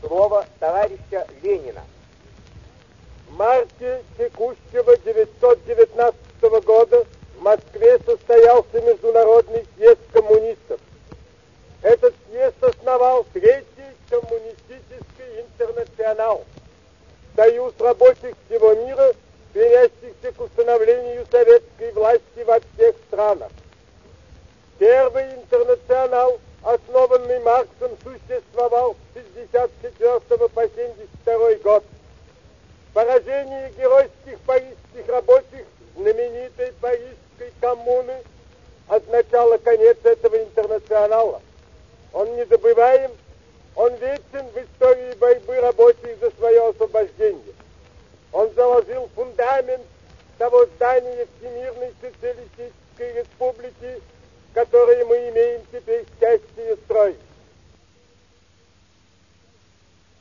слово товарища Ленина. В марте текущего 919 года в Москве состоялся Международный съезд коммунистов. Этот съезд основал Третий коммунистический интернационал, союз рабочих всего мира, стремящихся к установлению советской власти во всех странах. Первый интернационал, основанный Марксом, существовал с 1964 по 1972 год. Поражение геройских парижских рабочих знаменитой Парижской коммуны означало конец этого интернационала. Он незабываем, он вечен в истории борьбы рабочих за свое освобождение. Он заложил фундамент того здания Всемирной социалистической республики, которое мы имеем теперь счастье строить.